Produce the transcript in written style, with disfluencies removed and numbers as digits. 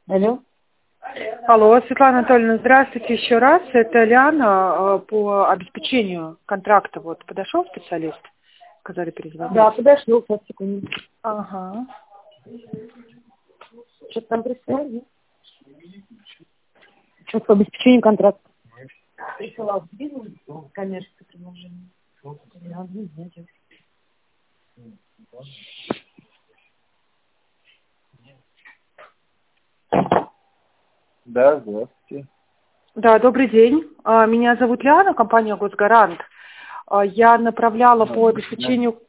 Алло. Алло, Светлана Анатольевна, здравствуйте еще раз. Это Лиана по обеспечению контракта. Вот подошел специалист, сказали перезвонить. Да, подошел, сейчас, секунду. Ага. Что-то там прислали? Что по обеспечению контракта? Присылал коммерческое предложение. Да, здравствуйте. Да, добрый день. Меня зовут Лиана, компания «Госгарант». Я направляла по обеспечению